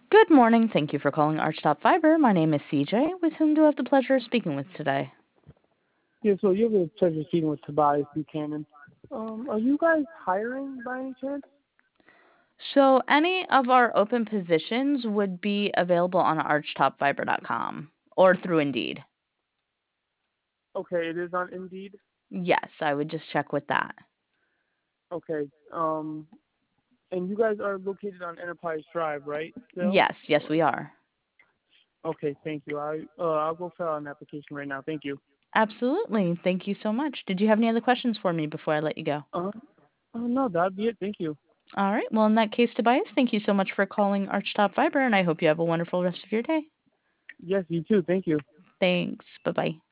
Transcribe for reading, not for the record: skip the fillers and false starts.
Good morning. Thank you for calling Archtop Fiber. My name is CJ. With whom do I have the pleasure of speaking with today? Yeah, so you have the pleasure of speaking with Tobias Buchanan. Are you guys hiring by any chance? So, any of our open positions would be available on archtopfiber.com or through Indeed. Okay, it is on Indeed. Yes, I would just check with that. Okay. And you guys are located on Enterprise Drive, right? Still? Yes, we are. Okay, thank you. I'll go fill out an application right now. Thank you. Absolutely. Thank you so much. Did you have any other questions for me before I let you go? Uh, no, that'd be it. Thank you. All right. Well, in that case, Tobias, thank you so much for calling Archtop Fiber, and I hope you have a wonderful rest of your day. Yes, you too. Thank you. Thanks. Bye bye.